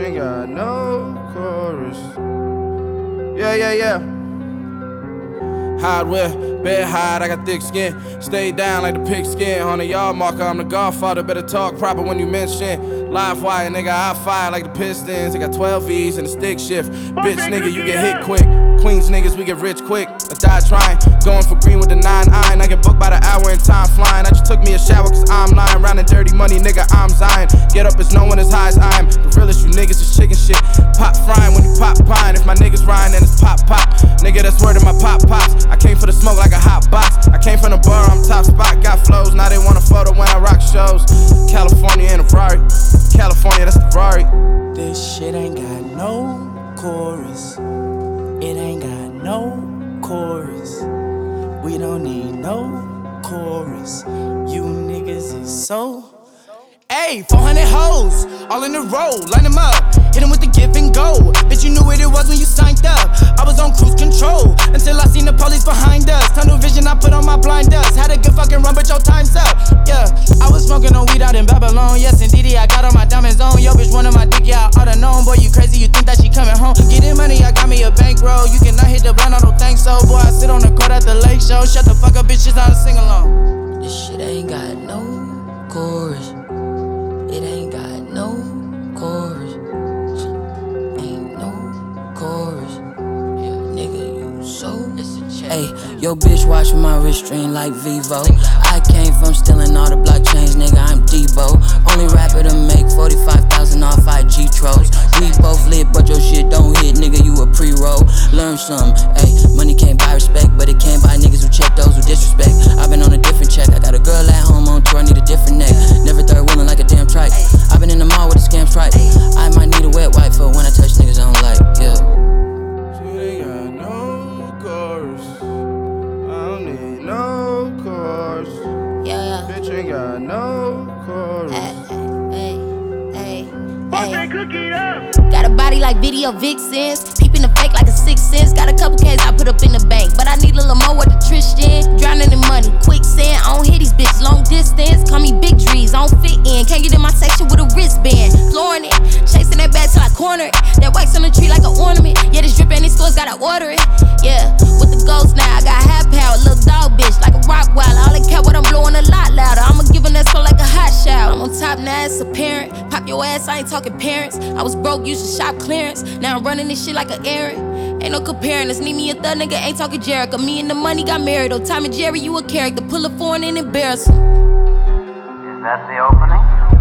ain't got no chorus. Yeah. Hardware, bed hide, I got thick skin. Stay down like the pigskin. On the yard marker, I'm the godfather. Better talk proper when you mention. Live wire, nigga, I fire like the Pistons. I got 12 V's and a stick shift. Bitch, nigga, you get hit quick. Queens niggas, we get rich quick. I die trying, going for green with the 9 iron. I get booked by the hour and time flying. I just took me a shower cause I'm lying. Round and dirty money, nigga, I'm Zion. Get up as no one as high as I am. The realest you niggas is chicken shit. Pop frying when you pop pine. If my niggas rhyme, then it's pop. Nigga, that's word of my pop pops. I came for the smoke like a hot box. I came from the bar, I'm top spot. Got flows, now they want a photo when I rock shows. California in a Ferrari. California, that's the Ferrari. This shit ain't got no chorus. It ain't got no chorus. We don't need no chorus. You niggas is so. Ayy, 400 hoes, all in a row, line them up, hit them with the give and go. Bitch, you knew what it was when you signed up. I was on cruise control, until I seen the police behind us. Tunnel vision, I put on my blinders. Had a good fucking run, but your time's up. Yeah, I was smoking on weed out in Babylon. Yes, indeed, I got all my diamonds on. Yo, bitch, one of my dick, yeah, I oughta known. Boy, you crazy, you think that she coming home. Getting money, I got me a bankroll. You cannot hit the blind, I don't think so. Boy, I sit on the court at the lake show. Shut the fuck up, bitch, it's not a sing-along. This shit ain't got no chorus. It ain't got no chorus. Ain't no chorus. Yeah, nigga, you so. Ayy, yo bitch watching my wrist string like Vivo. I came from stealing all the blockchains, nigga, I'm Debo. Only rapper to make 45,000 off IG trolls. We both lit, but your shit don't hit, nigga, you a pre-roll. Learn some, ayy, money can't buy respect, but it can buy niggas who check those who disrespect. I've been on a different check, I got a girl at home on tour, I need a different neck. Never third wheeling like a damn trike. I've been in the mall with a scam strike. I might need a wet wipe for when I touch niggas I don't like, yeah. She ain't got no chorus. I don't need no chorus. Yeah. Bitch ain't got no chorus. Hey. Got a body like video vixens. Peeping the fake like a 6 cents. Got a couple K's I put up in the bank, but I need a little more with the Tristan. Drowning in money, quicksand. I don't hit these bitches long distance. Call me Big Drees, I don't fit in. Can't get in my section with a wristband. Flooring it, chasing that bag till I corner it. That wax on the tree like an ornament. Yeah, this drip and these stores gotta order it. Yeah, with the ghost now, I got half power. Little dog bitch like a rock wild. All I care what I'm blowing a lot louder. I'ma give a Nesco like a hot shower. I'm on top now, it's apparent. Pop your ass, I ain't talking parents. I was broke, used to shop clearance. Now I'm running this shit like an errand. Ain't no comparing us. Need me a thug nigga, ain't talking Jericho. Me and the money got married. Oh, Tom and Jerry, you a character. Pull a foreign and embarrass him. Is that the opening?